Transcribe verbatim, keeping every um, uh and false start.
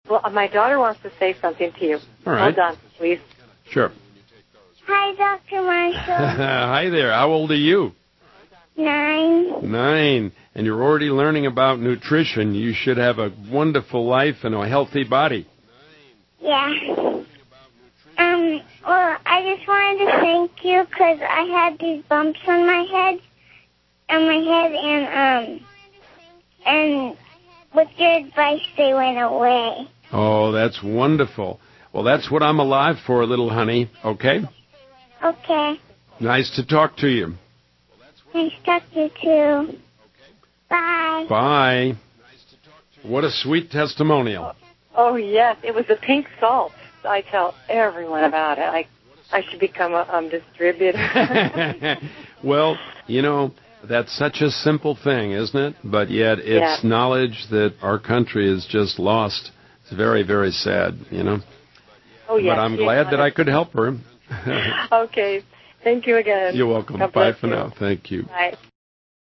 Well, my daughter wants to say something to you. All right. Hold on, please. Sure. Hi, Doctor Marshall. Hi there. How old are you? Nine. Nine. And you're already learning about nutrition. You should have a wonderful life and a healthy body. Yeah. Um, well, I just wanted to thank you because I had these bumps on my head, on my head, and, um, and with your advice, they went away. Oh, that's wonderful. Well, that's what I'm alive for, little honey, okay? Okay. Nice to talk to you. Nice to talk to you, too. Bye. Bye. What a sweet testimonial. Oh, yes. It was the pink salt. I tell everyone about it. I I should become a um, distributor. Well, you know, that's such a simple thing, isn't it? But yet it's Yeah. knowledge that our country is just lost. It's very, very sad, you know. Oh, yes. But I'm Yes, glad that I could help her. Okay. Thank you again. You're welcome. God Bye bless for you. now. Thank you. Bye.